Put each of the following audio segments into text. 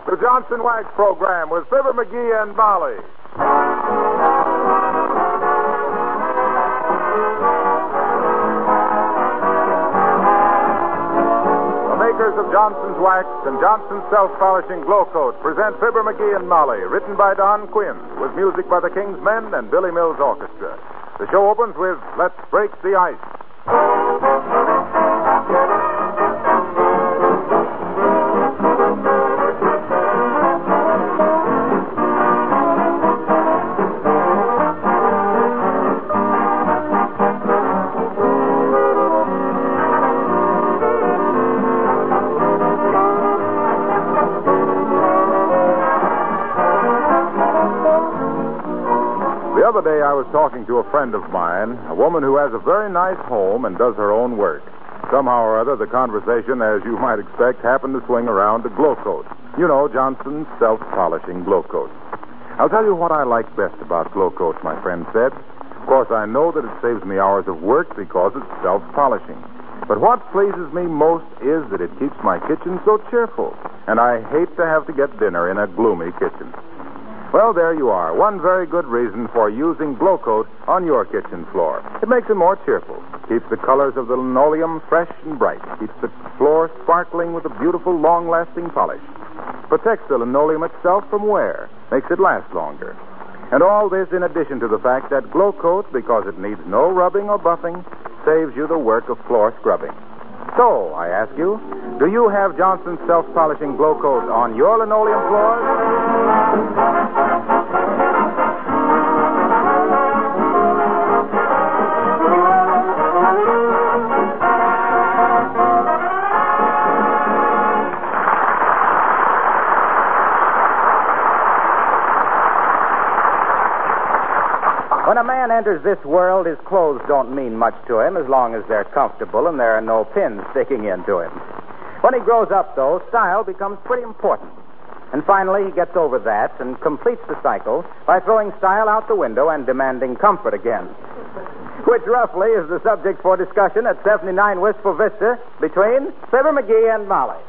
The Johnson Wax Program with Fibber McGee and Molly. The makers of Johnson's Wax and Johnson's Self-Polishing Glow Coat present Fibber McGee and Molly, written by Don Quinn, with music by the King's Men and Billy Mills Orchestra. The show opens with Let's Break the Ice. The other day I was talking to a friend of mine, a woman who has a very nice home and does her own work. Somehow or other, the conversation, as you might expect, happened to swing around to Glow Coat. You know, Johnson's Self-Polishing Glow Coat. I'll tell you what I like best about Glow Coat, my friend said. Of course, I know that it saves me hours of work because it's self-polishing. But what pleases me most is that it keeps my kitchen so cheerful. And I hate to have to get dinner in a gloomy kitchen. Well, there you are. One very good reason for using Glow Coat on your kitchen floor. It makes it more cheerful. Keeps the colors of the linoleum fresh and bright. Keeps the floor sparkling with a beautiful, long-lasting polish. Protects the linoleum itself from wear. Makes it last longer. And all this in addition to the fact that Glow Coat, because it needs no rubbing or buffing, saves you the work of floor scrubbing. So, I ask you, do you have Johnson's Self-Polishing Glow Coat on your linoleum floors? When a man enters this world, his clothes don't mean much to him as long as they're comfortable and there are no pins sticking into him. When he grows up, though, style becomes pretty important. And finally, he gets over that and completes the cycle by throwing style out the window and demanding comfort again. Which, roughly, is the subject for discussion at 79 Wistful Vista between Fibber McGee and Molly.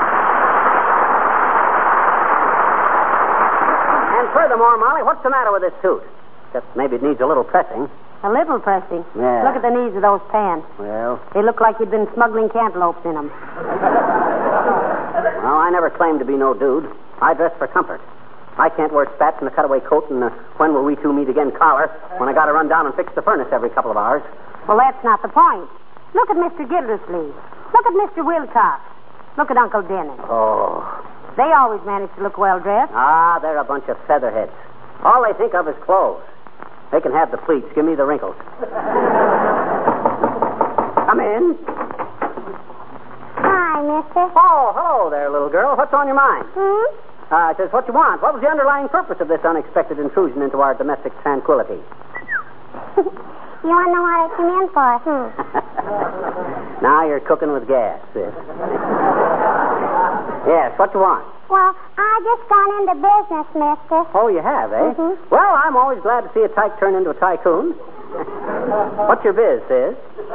And furthermore, Molly, what's the matter with this suit? Just maybe it needs a little pressing. A little pressing? Yeah. Look at the knees of those pants. Well, They look like you'd been smuggling cantaloupes in them. well, I never claimed to be no dude. I dress for comfort. I can't wear spats and a cutaway coat and when will we two meet again collar when I got to run down and fix the furnace every couple of hours. Well, that's not the point. Look at Mr. Gildersleeve. Look at Mr. Wilcox. Look at Uncle Dennis. Oh. They always manage to look well-dressed. Ah, they're a bunch of featherheads. All they think of is clothes. They can have the pleats. Give me the wrinkles. Come in. Hi, mister. Oh, hello there, little girl. What's on your mind? Says what you want. What was the underlying purpose of this unexpected intrusion into our domestic tranquility? You want to know what I came in for? Now you're cooking with gas, sis. Yes, what you want? Well, I just gone into business, mister. Oh, you have, eh? Mhm. Well, I'm always glad to see a tyke turn into a tycoon. What's your biz, sis?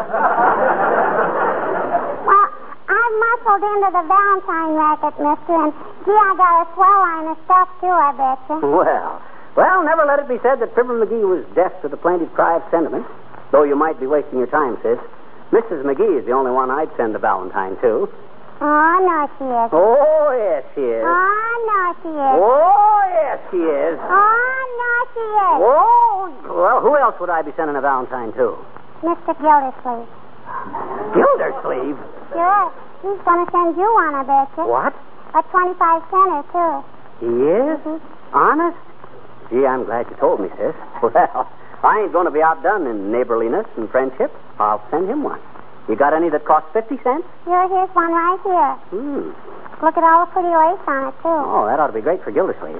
Well, I've muscled into the Valentine racket, mister, and gee, I got a swell line of stuff, too, I betcha. Well, never let it be said that Fibber McGee was deaf to the plaintive cry of sentiment, though you might be wasting your time, sis. Mrs. McGee is the only one I'd send a Valentine to. Oh, no, she is. Oh, yes, she is. Oh, no, she is. Oh, yes, she is. Oh, no, she is. Oh, well, who else would I be sending a Valentine to? Mr. Gildersleeve. Gildersleeve? Sure. He's going to send you one, I betcha. What? A 25-center, too. He is? Honest? Gee, I'm glad you told me, sis. Well, I ain't going to be outdone in neighborliness and friendship. I'll send him one. You got any that cost 50 cents? Sure, here's one right here. Look at all the pretty lace on it, too. Oh, that ought to be great for Gildersleeve.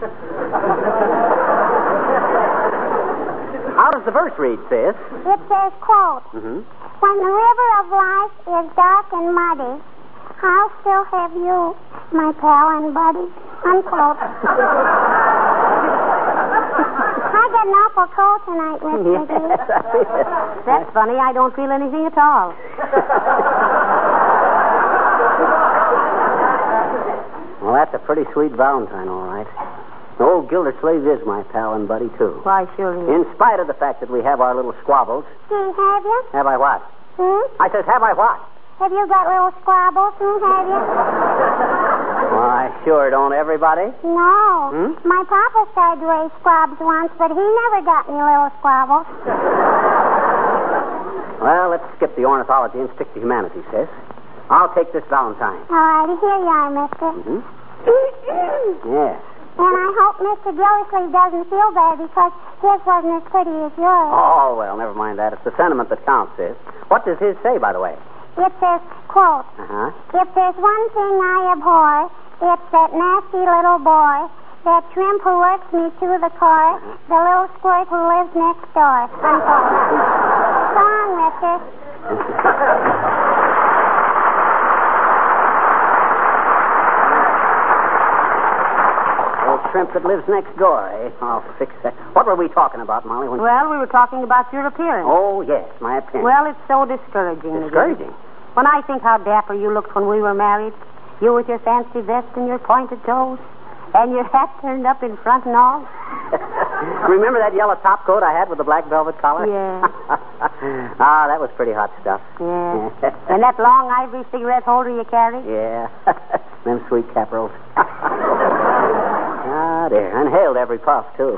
How does the verse read, sis? It says, quote, When the river of life is dark and muddy, I'll still have you, my pal and buddy. Unquote. I got an awful cold tonight, Miss McGee. That's funny. I don't feel anything at all. Well, that's a pretty sweet Valentine, all right. Old Gildersleeve is my pal and buddy, too. Why, sure he is. In spite of the fact that we have our little squabbles. Have you? Have I what? I says, have I what? Have you got little squabbles? Have you? Why, sure don't everybody. No. My papa tried to raise squabs once, but he never got any little squabbles. Well, let's skip the ornithology and stick to humanities, sis. I'll take this Valentine. All righty, here you are, mister. Yes. And I hope Mr. Gildersleeve doesn't feel bad because his wasn't as pretty as yours. Oh, well, never mind that. It's the sentiment that counts, sis. What does his say, by the way? It says, quote, If there's one thing I abhor, it's that nasty little boy, that shrimp who works me to the core, the little squirt who lives next door. Unquote. So long, mister. Old shrimp that lives next door, eh? I'll fix that. What were we talking about, Molly? Well, we were talking about your appearance. Oh, yes, my appearance. Well, it's so discouraging. Discouraging? When I think how dapper you looked when we were married, you with your fancy vest and your pointed toes, and your hat turned up in front and all. Remember that yellow top coat I had with the black velvet collar? Yeah. That was pretty hot stuff. Yeah. And that long ivory cigarette holder you carry? Yeah. Them sweet caprals. Dear. Inhaled every puff, too.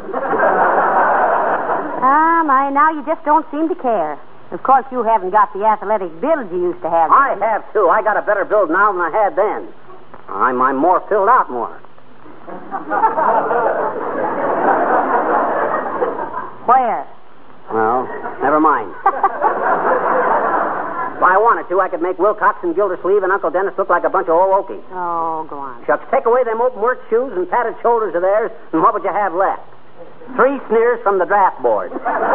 My, now you just don't seem to care. Of course, you haven't got the athletic build you used to have. I have, too. I got a better build now than I had then. I'm more filled out more. Where? Well, never mind. If I wanted to, I could make Wilcox and Gildersleeve and Uncle Dennis look like a bunch of old Okies. Oh, go on. Shucks, take away them open work shoes and padded shoulders of theirs, and what would you have left? 3 sneers from the draft board.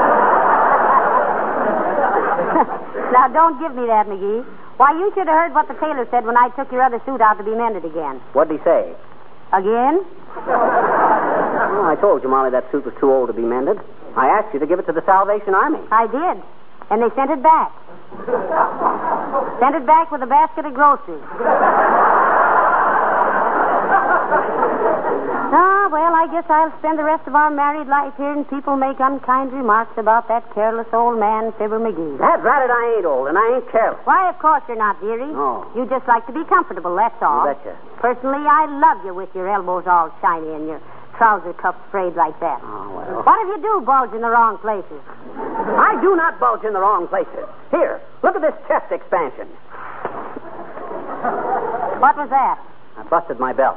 Now, don't give me that, McGee. Why, you should have heard what the tailor said when I took your other suit out to be mended again. What'd he say? Again? Well, I told you, Molly, that suit was too old to be mended. I asked you to give it to the Salvation Army. I did. And they sent it back. Sent it back with a basket of groceries. Well, I guess I'll spend the rest of our married life here and people make unkind remarks about that careless old man, Fibber McGee. That's right, I ain't old, and I ain't careless. Why, of course you're not, dearie. No. You just like to be comfortable, that's all. You betcha. Personally, I love you with your elbows all shiny and your trouser cuffs frayed like that. Oh, well. What if you do bulge in the wrong places? I do not bulge in the wrong places. Here, look at this chest expansion. What was that? I busted my belt.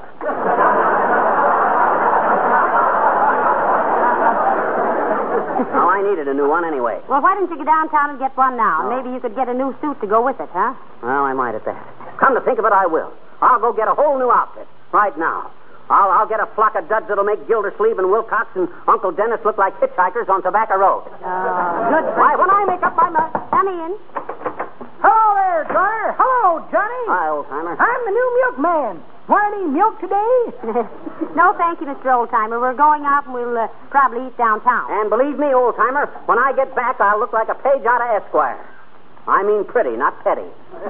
Well, I needed a new one anyway. Well, why don't you go downtown and get one now? Oh. Maybe you could get a new suit to go with it, huh? Well, I might at that. Come to think of it, I will. I'll go get a whole new outfit right now. I'll get a flock of duds that'll make Gildersleeve and Wilcox and Uncle Dennis look like hitchhikers on Tobacco Road. Good. Why, when I make up my mind... Come in. Hello there, Drier. Hello, Johnny. Hi, old-timer. I'm the new milkman. Want any milk today? No, thank you, Mr. Oldtimer. We're going out and we'll probably eat downtown. And believe me, old-timer, when I get back, I'll look like a page out of Esquire. I mean pretty, not petty.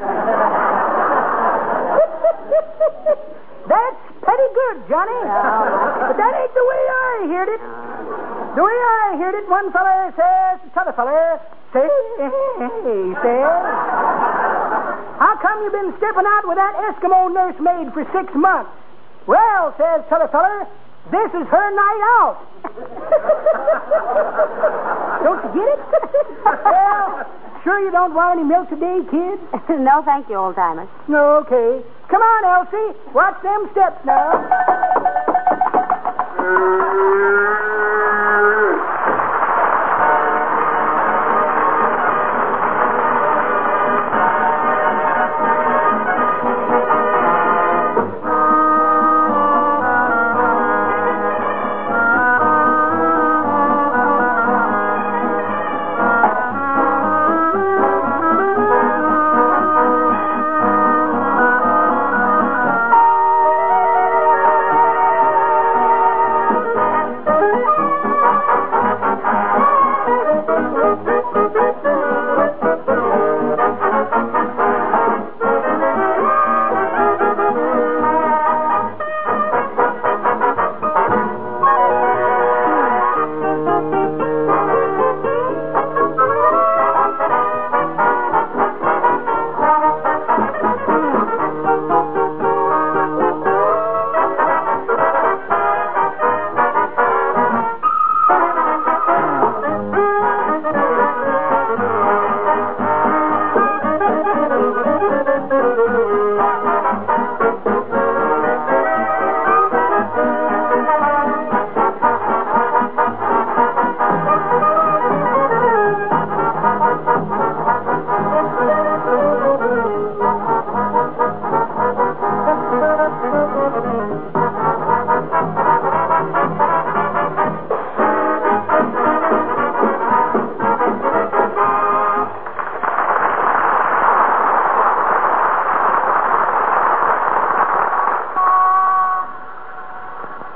That's pretty good, Johnny. But that ain't the way I heard it. The way I heard it, one feller says to t'other feller, says, how come you been stepping out with that Eskimo nursemaid for 6 months? Well, says t'other feller, this is her night out. Don't you get it? Well, sure you don't want any milk today, kid? No, thank you, Oldtimer. No, okay. Come on, Elsie. Watch them steps now.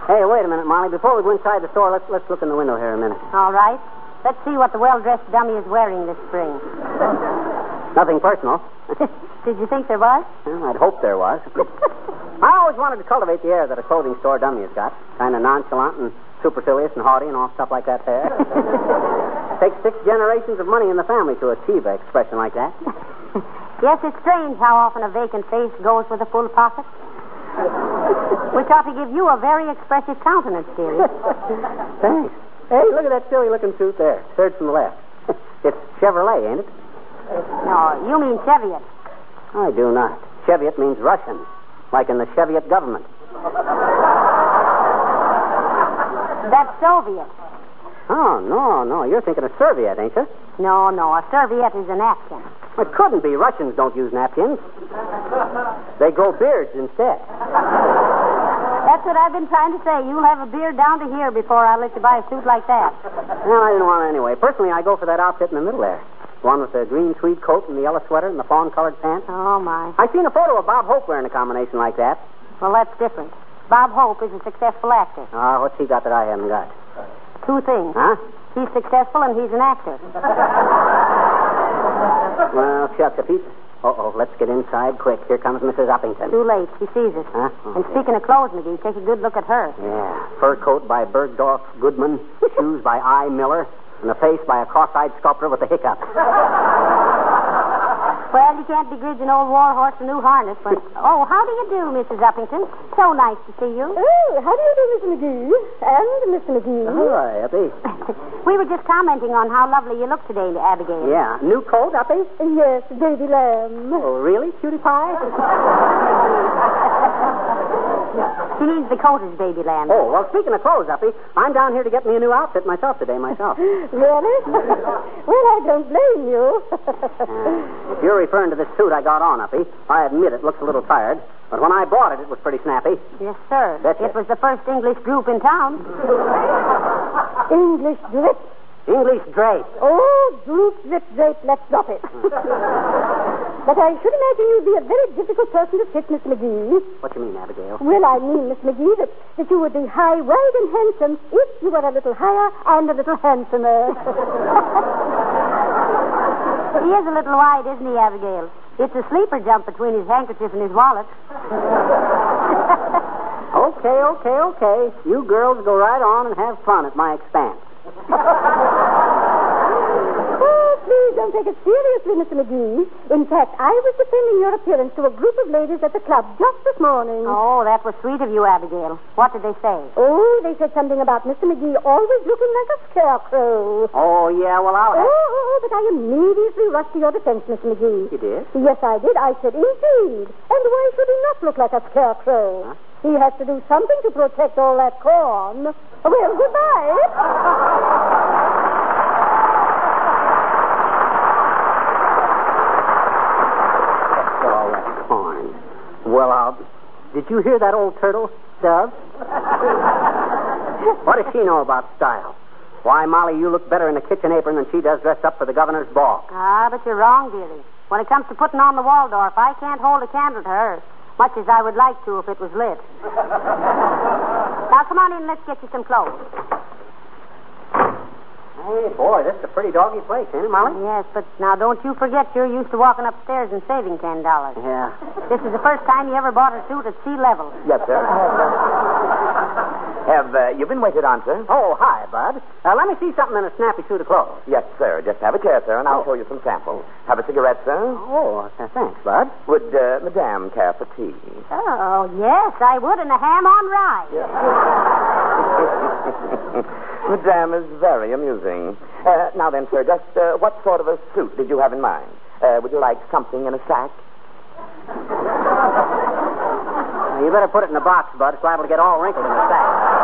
Hey, wait a minute, Molly. Before we go inside the store, let's look in the window here a minute. All right. Let's see what the well-dressed dummy is wearing this spring. Nothing personal. Did you think there was? Well, I'd hope there was. I always wanted to cultivate the air that a clothing store dummy has got. Kind of nonchalant and supercilious and haughty and all stuff like that there. Takes 6 generations of money in the family to achieve an expression like that. Yes, it's strange how often a vacant face goes with a full pocket. Which ought to give you a very expressive countenance, dearie. Thanks. Hey, look at that silly-looking suit there. Third from the left. It's Chevrolet, ain't it? No, you mean Cheviot. I do not. Cheviot means Russian, like in the Cheviot government. That's Soviet. Oh, no. You're thinking of serviette, ain't you? No, a serviette is a napkin. It couldn't be. Russians don't use napkins. They grow beards instead. That's what I've been trying to say. You'll have a beard down to here before I let you buy a suit like that. Well, I didn't want it anyway. Personally, I go for that outfit in the middle there. The one with the green tweed coat and the yellow sweater and the fawn-colored pants. Oh, my. I seen a photo of Bob Hope wearing a combination like that. Well, that's different. Bob Hope is a successful actor. What's he got that I haven't got? 2 things. Huh? He's successful and he's an actor. Well, shucks, if he's... let's get inside quick. Here comes Mrs. Uppington. Too late. She sees us. Huh? And speaking of clothes, McGee, take a good look at her. Yeah. Fur coat by Bergdorf Goodman, shoes by I. Miller, and a face by a cross-eyed sculptor with a hiccup. Well, you can't begrudge an old war horse a new harness, but... Oh, how do you do, Mrs. Uppington? So nice to see you. Oh, how do you do, Mr. McGee? And Mr. McGee. Hi, Uppy. We were just commenting on how lovely you look today, Abigail. Yeah. New coat, Uppy? Yes, baby lamb. Oh, really, cutie pie? She needs the coat as baby lamb. Oh, well, speaking of clothes, Uppy, I'm down here to get me a new outfit myself today, myself. Really? Well, I don't blame you. If you're referring to this suit I got on, Uppy, I admit it looks a little tired, but when I bought it, it was pretty snappy. Yes, sir. It was the first English group in town. English drip. English drape. Oh, group drip. Let's drop it. But I should imagine you'd be a very difficult person to fit, Miss McGee. What do you mean, Abigail? Well, I mean, Miss McGee, that you would be high, wide, and handsome if you were a little higher and a little handsomer. He is a little wide, isn't he, Abigail? It's a sleeper jump between his handkerchief and his wallet. Okay. You girls go right on and have fun at my expense. Oh, please don't take it seriously, Mr. McGee. In fact, I was defending your appearance to a group of ladies at the club just this morning. Oh, that was sweet of you, Abigail. What did they say? Oh, they said something about Mr. McGee always looking like a scarecrow. Oh, yeah, well, I'll have... but I immediately rushed to your defense, Mr. McGee. You did? Yes, I did. I said, indeed. And why should he not look like a scarecrow? Huh? He has to do something to protect all that corn. Well, goodbye. All that corn. Well, did you hear that old turtle, Dove? What does she know about style? Why, Molly, you look better in a kitchen apron than she does dressed up for the governor's ball. But you're wrong, dearie. When it comes to putting on the Waldorf, I can't hold a candle to her. Much as I would like to if it was lit. Now, come on in and let's get you some clothes. Hey, boy, this is a pretty doggy place, ain't it, Molly? Yes, but now don't you forget you're used to walking upstairs and saving $10. Yeah. This is the first time you ever bought a suit at sea level. Yes, sir. Have you been waited on, sir? Oh, hi, Bud. Let me see something in a snappy suit of clothes. Yes, sir. Just have a chair, sir, and I'll show you some samples. Have a cigarette, sir? Oh, thanks, Bud. Would Madame care for tea? Oh, yes, I would, and a ham on rye. Madame is very amusing. Now then, sir, just what sort of a suit did you have in mind? Would you like something in a sack? You better put it in a box, Bud. It's liable to get all wrinkled in the sack.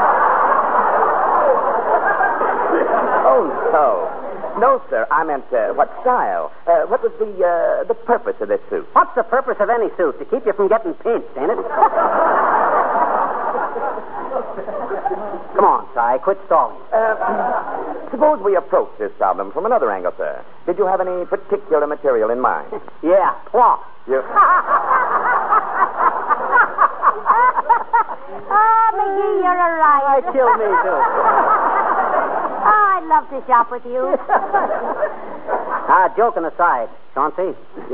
Oh, no. No, sir. I meant what style? What was the purpose of this suit? What's the purpose of any suit? To keep you from getting pinched, ain't it? Come on, Si. Quit stalling. Suppose we approach this problem from another angle, sir. Did you have any particular material in mind? Yeah, cloth. Oh, McGee, you're a riot. might kill me, too. Oh, I'd love to shop with you. Joking aside, Chauncey.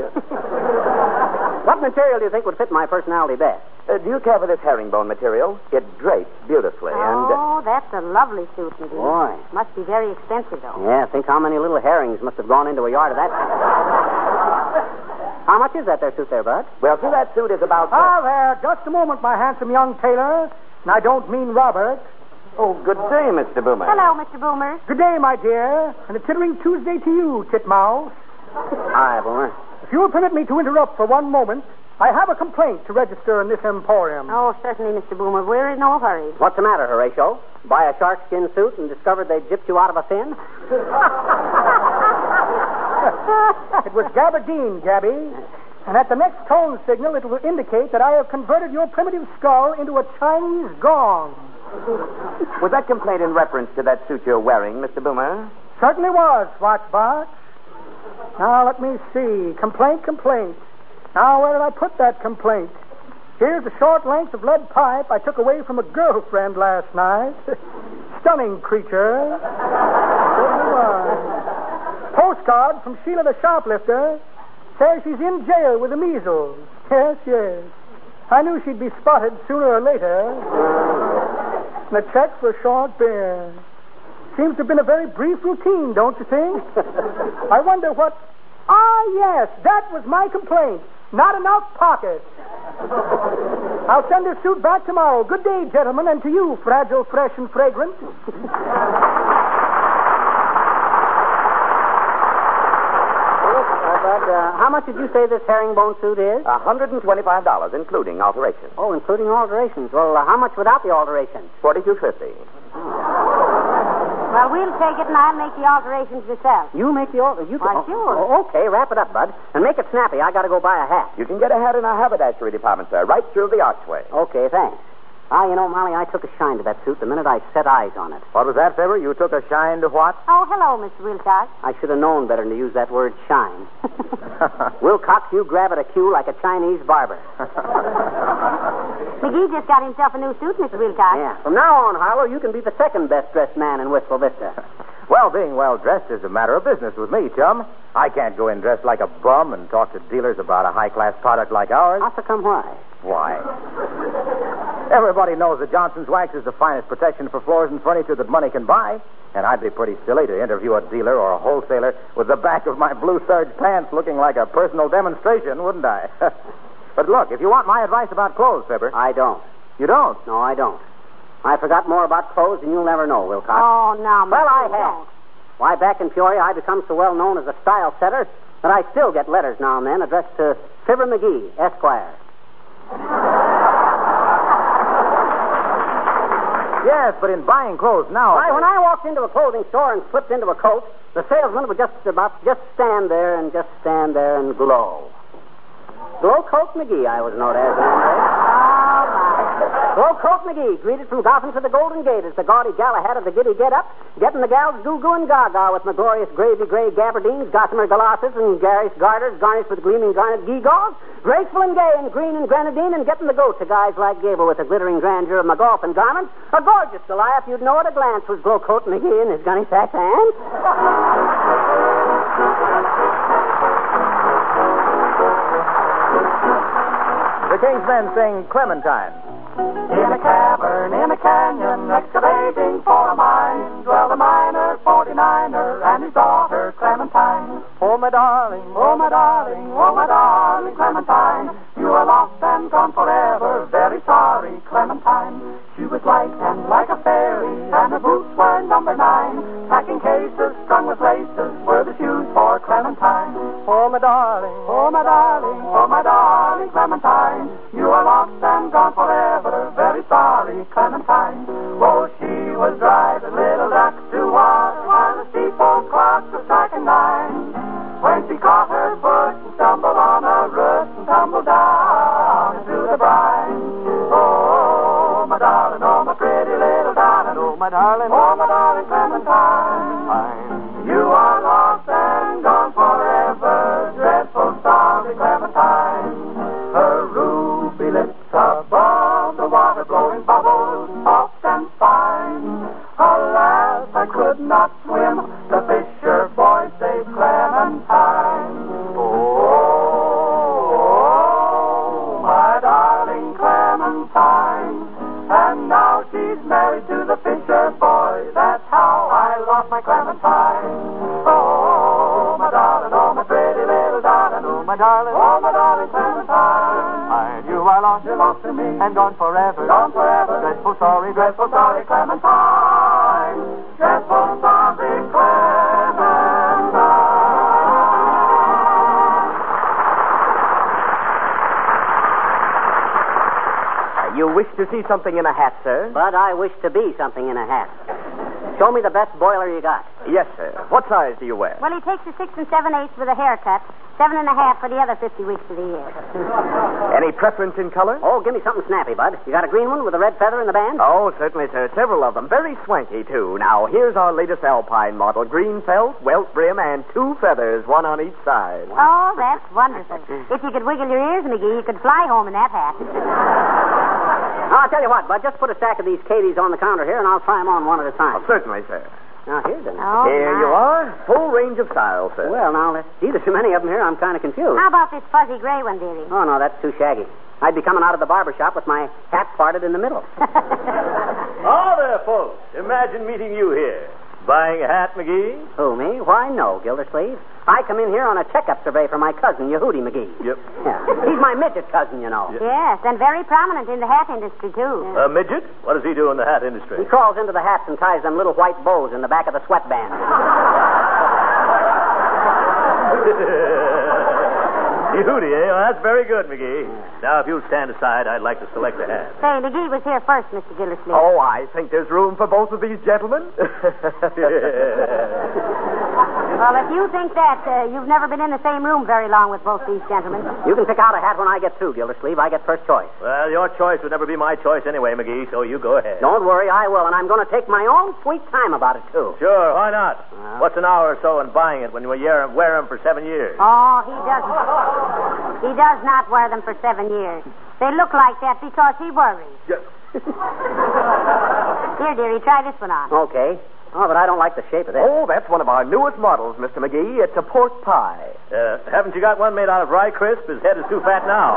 What material do you think would fit my personality best? Do you care for this herringbone material? It drapes beautifully, Oh, that's a lovely suit, McGee. Boy. Must be very expensive, though. Yeah, think how many little herrings must have gone into a yard of that thing. How much is that there suit there, Bud? Well, see, that suit is about... There. Just a moment, my handsome young tailor. And I don't mean Robert. Oh, good day, Mr. Boomer. Hello, Mr. Boomer. Good day, my dear. And a tittering Tuesday to you, Titmouse. Hi, Boomer. If you will permit me to interrupt for one moment, I have a complaint to register in this emporium. Oh, certainly, Mr. Boomer. We're in no hurry. What's the matter, Horatio? Buy a sharkskin suit and discovered they gypped you out of a fin? It was gabardine, Gabby. And at the next tone signal, it will indicate that I have converted your primitive skull into a Chinese gong. Was that complaint in reference to that suit you're wearing, Mr. Boomer? Certainly was, Swatchbox. Now, let me see. Complaint. Now, where did I put that complaint? Here's a short length of lead pipe I took away from a girlfriend last night. Stunning creature. Certainly was. Postcard from Sheila the shoplifter. Says she's in jail with the measles. Yes. I knew she'd be spotted sooner or later. And a check for short beer. Seems to have been a very brief routine, don't you think? I wonder what... yes, that was my complaint. Not enough pockets. I'll send this suit back tomorrow. Good day, gentlemen, and to you, fragile, fresh, and fragrant. How much did you say this herringbone suit is? $125, including alterations. Oh, including alterations. Well, how much without the alterations? $42.50. Well, we'll take it and I'll make the alterations myself. You make the alterations? Why, sure. Okay, wrap it up, Bud. And make it snappy. I got to go buy a hat. You can get a hat in our haberdashery department, sir, right through the archway. Okay, thanks. Molly, I took a shine to that suit the minute I set eyes on it. What was that, Fibber? You took a shine to what? Oh, hello, Mr. Wilcox. I should have known better than to use that word shine. Wilcox, you grab at a cue like a Chinese barber. McGee just got himself a new suit, Mr. Wilcox. Yeah. From now on, Harlow, you can be the second best-dressed man in Wistful Vista. Well, being well-dressed is a matter of business with me, chum. I can't go in dressed like a bum and talk to dealers about a high-class product like ours. How come why? Why? Everybody knows that Johnson's Wax is the finest protection for floors and furniture that money can buy. And I'd be pretty silly to interview a dealer or a wholesaler with the back of my blue serge pants looking like a personal demonstration, wouldn't I? But look, if you want my advice about clothes, Fibber... I don't. You don't? No, I don't. I forgot more about clothes than you'll never know, Wilcox. Oh, no, Well, I don't. have. Why, back in Peoria, I become so well known as a style setter that I still get letters now and then addressed to Fibber McGee, Esquire. Yes, but in buying clothes now... Why, when I walked into a clothing store and slipped into a coat, the salesman would just stand there and glow. Glow Coat McGee, I was known as. Glow Coat McGee, greeted from Gotham to the Golden Gate as the gaudy Galahad of the giddy get-up, getting the gals goo-goo and gaga with my glorious gravy gray gabardines, gossamer galosses, and garish garters garnished with gleaming garnet gewgaws, graceful and gay in green and grenadine, and getting the goat to guys like Gable with the glittering grandeur of my golfing garments. A gorgeous Goliath, you'd know at a glance, was Glow Coat McGee in his gunny sack hands. The King's Men sing Clementine. In a cavern, in a canyon, excavating for a mine, dwelled a miner, 49er, and his daughter, Clementine. Oh, my darling, oh, my darling, oh, my darling, Clementine. You are lost and gone forever, very sorry, Clementine. She was light and like a fairy, and her boots were number 9. Packing cases strung with laces were the shoes for Clementine. oh, my darling, Oh, my darling, oh, my darling, Clementine. You are lost and gone forever, very sorry, Clementine. Oh, she was driving little ducks to water while the steeple clocks were striking 9. When she caught her foot and stumbled on a root and tumbled down into the brine. Oh, my darling, oh, my pretty little darling, oh, my darling, Clementine. You are lost and gone forever, dreadful sorry, Clementine. Her ruby lips above the water blowing bubbles, soft and fine. cannot swim. The fisher boy saved Clementine. Oh, my darling Clementine. And now she's married to the fisher boy. That's how I lost my Clementine. Oh, my darling, oh, my pretty little darling. Oh, my darling Clementine. I knew I lost you, lost to me, and gone forever. Gone forever. Dreadful sorry, Clementine. Dreadful sorry, Clementine. You wish to see something in a hat, sir? But I wish to be something in a hat. Show me the best boiler you got. Yes, sir. What size do you wear? Well, he takes the 6 7/8 with a haircut, 7.5 for the other 50 weeks of the year. Any preference in color? Oh, give me something snappy, bud. You got a green one with a red feather in the band? Oh, certainly, sir. Several of them. Very swanky, too. Now, here's our latest Alpine model. Green felt, welt brim, and 2 feathers, one on each side. Oh, that's wonderful. If you could wiggle your ears, McGee, you could fly home in that hat. I'll tell you what, bud. Just put a stack of these Katies on the counter here, and I'll try them on one at a time. Oh, certainly, sir. Now, here's a... Oh, Here you are. Full range of styles, sir. Well, now, let's see. There's so many of them here, I'm kind of confused. How about this fuzzy gray one, dearie? Oh, no, that's too shaggy. I'd be coming out of the barber shop with my hat parted in the middle. Oh, there, folks. Imagine meeting you here. Buying a hat, McGee? Who, me? Why, no, Gildersleeve. I come in here on a checkup survey for my cousin, Yehudi McGee. Yep. Yeah. He's my midget cousin, you know. Yes, and very prominent in the hat industry, too. A midget? What does he do in the hat industry? He crawls into the hats and ties them little white bows in the back of the sweatband. Yehudi, eh? Well, that's very good, McGee. Now, if you'll stand aside, I'd like to select a hat. Say, McGee was here first, Mr. Gildersleeve. Oh, I think there's room for both of these gentlemen. Well, if you think that, you've never been in the same room very long with both these gentlemen. You can pick out a hat when I get through, Gildersleeve. I get first choice. Well, your choice would never be my choice anyway, McGee, so you go ahead. Don't worry, I will, and I'm going to take my own sweet time about it, too. Sure, why not? What's an hour or so in buying it when you wear them for 7 years? Oh, he doesn't. He does not wear them for 7 years. They look like that because he worries. Yes. Here, dearie, try this one on. Okay. Oh, but I don't like the shape of this. Oh, that's one of our newest models, Mr. McGee. It's a pork pie. Haven't you got one made out of rye crisp? His head is too fat now.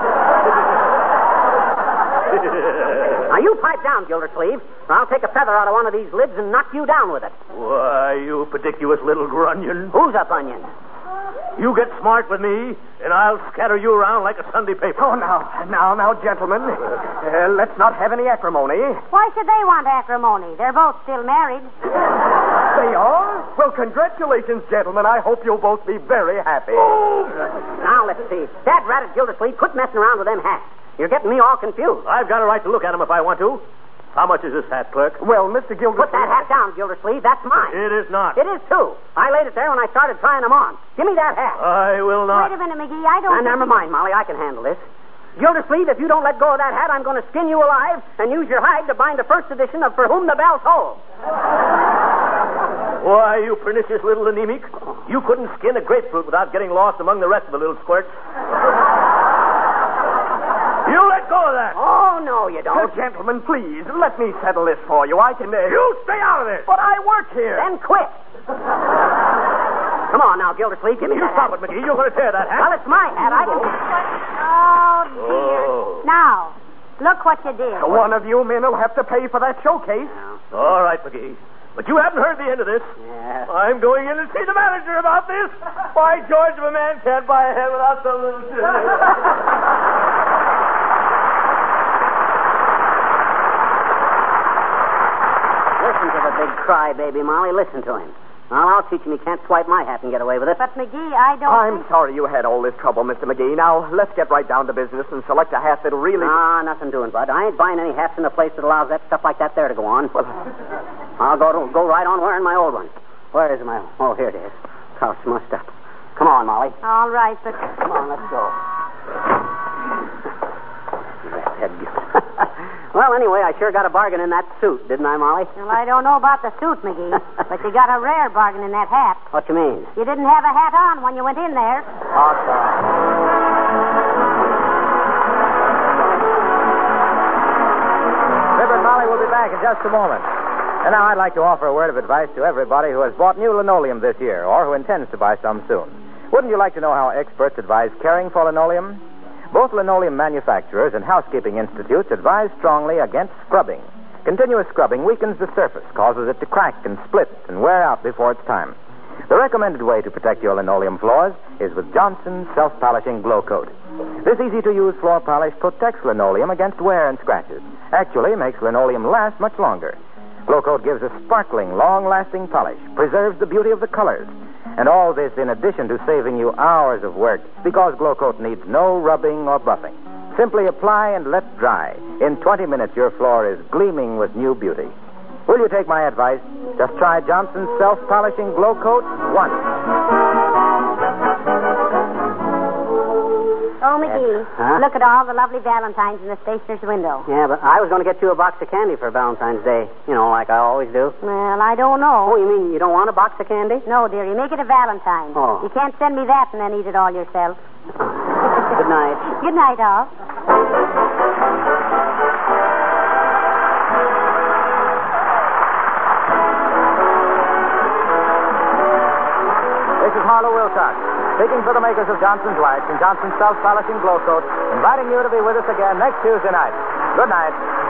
Now, you pipe down, Gildersleeve, or I'll take a feather out of one of these lids and knock you down with it. Why, you pediculous little grunion. Who's up, onion? You get smart with me, and I'll scatter you around like a Sunday paper. Oh, now, gentlemen. Let's not have any acrimony. Why should they want acrimony? They're both still married. They are? Well, congratulations, gentlemen. I hope you'll both be very happy. Now, let's see. That ratted Gildersleeve, quit messing around with them hats. You're getting me all confused. I've got a right to look at them if I want to. How much is this hat, clerk? Well, Mr. Gildersleeve... Put that hat down, Gildersleeve. That's mine. It is not. It is, too. I laid it there when I started trying them on. Give me that hat. I will not. Wait a minute, McGee. I don't... Never mind, Molly. I can handle this. Gildersleeve, if you don't let go of that hat, I'm going to skin you alive and use your hide to bind the first edition of For Whom the Bell Tolls. Why, you pernicious little anemic. You couldn't skin a grapefruit without getting lost among the rest of the little squirts. You let go of that. Oh, no, you don't. Gentlemen, please, let me settle this for you. I can... You stay out of this. But I work here. Then quit. Come on now, Gildersleeve. Give me You that stop hat. it, McGee. You're going to tear that hat. Well, it's my hat. I can... Oh, dear. Oh. Now, look what you did. One of you men will have to pay for that showcase. All right, McGee. But you haven't heard the end of this. Yeah. I'm going in to see the manager about this. By George, if a man can't buy a hat without some little... Listen to the big crybaby, Molly. Listen to him. Well, I'll teach him he can't swipe my hat and get away with it. But, McGee, I don't I'm think... sorry you had all this trouble, Mr. McGee. Now, let's get right down to business and select a hat that'll really... Ah, nothing doing, bud. I ain't buying any hats in a place that allows that stuff like that there to go on. Well, I'll go right on wearing my old one. Where is my... Oh, here it is. How smushed up. Come on, Molly. All right, but... Come on, let's go. That head gift. Well, anyway, I sure got a bargain in that suit, didn't I, Molly? Well, I don't know about the suit, McGee, but you got a rare bargain in that hat. What you mean? You didn't have a hat on when you went in there. Fibber and Molly will be back in just a moment. And now I'd like to offer a word of advice to everybody who has bought new linoleum this year or who intends to buy some soon. Wouldn't you like to know how experts advise caring for linoleum? Both linoleum manufacturers and housekeeping institutes advise strongly against scrubbing. Continuous scrubbing weakens the surface, causes it to crack and split and wear out before it's time. The recommended way to protect your linoleum floors is with Johnson's Self-Polishing Glow Coat. This easy-to-use floor polish protects linoleum against wear and scratches. Actually, makes linoleum last much longer. Glow Coat gives a sparkling, long-lasting polish, preserves the beauty of the colors. And all this in addition to saving you hours of work, because Glow Coat needs no rubbing or buffing. Simply apply and let dry. In 20 minutes, your floor is gleaming with new beauty. Will you take my advice? Just try Johnson's Self-Polishing Glow Coat once. Oh, McGee, look at all the lovely valentines in the stationer's window. Yeah, but I was going to get you a box of candy for Valentine's Day. You know, like I always do. Well, I don't know. Oh, you mean you don't want a box of candy? No, dearie, make it a Valentine. Oh. You can't send me that and then eat it all yourself. Good night. Good night, all. This is Harlow Wilcox, speaking for the makers of Johnson's Wax and Johnson's Self-Polishing Glow Coat, inviting you to be with us again next Tuesday night. Good night.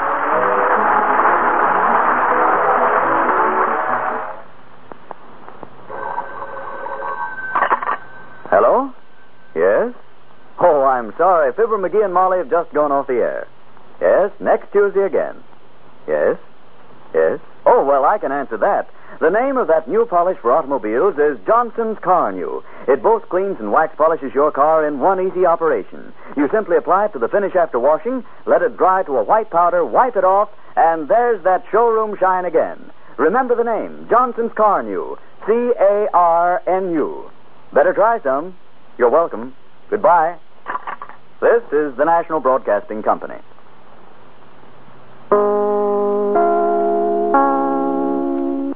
Hello? Yes? Oh, I'm sorry. Fibber, McGee, and Molly have just gone off the air. Yes, next Tuesday again. Yes? Yes? Oh, well, I can answer that. The name of that new polish for automobiles is Johnson's Car New. It both cleans and wax polishes your car in one easy operation. You simply apply it to the finish after washing, let it dry to a white powder, wipe it off, and there's that showroom shine again. Remember the name, Johnson's Car New. C-A-R-N-U. Better try some. You're welcome. Goodbye. This is the National Broadcasting Company.